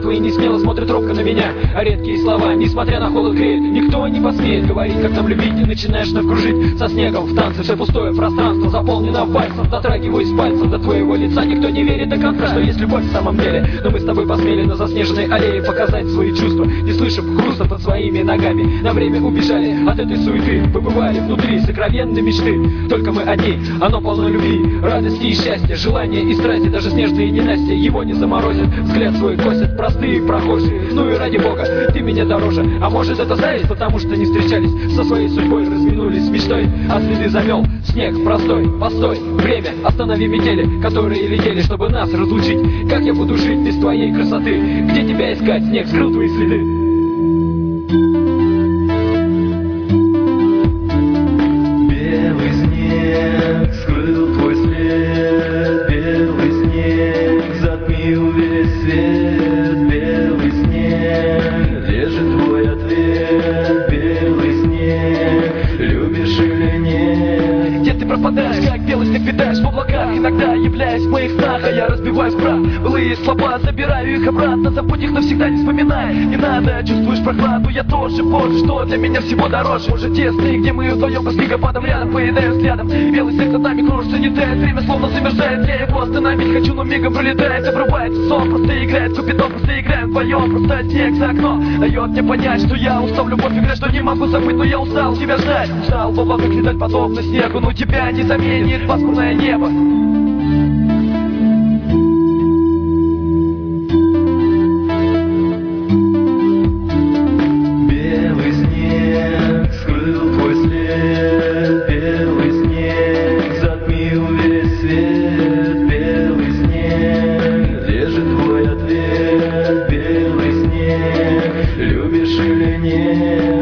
Москвы не смело смотрит робко на меня, а редкие слова, несмотря на холод, греет. Никто не посмеет говорить, как нам любить. И начинаешь вновь кружить со снегом в танце. Все пустое пространство заполнено вальсом. Дотрагиваюсь пальцем до твоего лица. Никто не верит до конца, что есть любовь в самом деле. Но мы с тобой посмели на заснеженной аллее показать свои чувства, не слышав хруста под своими ногами. На время убежали от этой суеты, побывали внутри сокровенной мечты. Только мы одни, оно полно любви, радости и счастья, желания и страсти. Даже снежные ненастья его не заморозят. Взгляд свой косят простые прохожие. Ну и ради бога, ты меня дороже. А может это зависть, потому что не встречались со своей судьбой, разминулись с мечтой, а следы замел снег простой. Постой, время, останови метели, которые летели, чтобы нас разлучить. Как я буду жить без твоей красоты? Где тебя искать? Снег скрыл твои следы. Белый снег скрыл твой след, белый снег затмил весь свет, белый снег лежит твой ответ, белый снег, любишь или нет? Где ты пропадаешь, как белый снег витаешь в облаках, иногда являясь в моих снах, а я разбиваюсь в прах. Былые слова, забираю их обратно, забудь их навсегда, не вспоминай. Не надо, чувствуешь прохладу, я тоже позже, что для меня всего дороже. Может те сны, где мы вдвоем по снегопадам рядом, поедая взглядом. Белый снег над нами кружится, не тает, время словно замерзает. Я его остановить хочу, но мигом пролетает. Обрубается сон, просто играет Купидон, просто играем вдвоем. Просто снег за окно дает мне понять, что я устал в любовь играть, что не могу забыть, но я устал тебя ждать. Устал в облаках летать подобно снегу, но тебя не заменит пасмурное небо. Белый снег скрыл твой след, белый снег затмил весь свет, белый снег лежит твой ответ, белый снег, любишь или нет?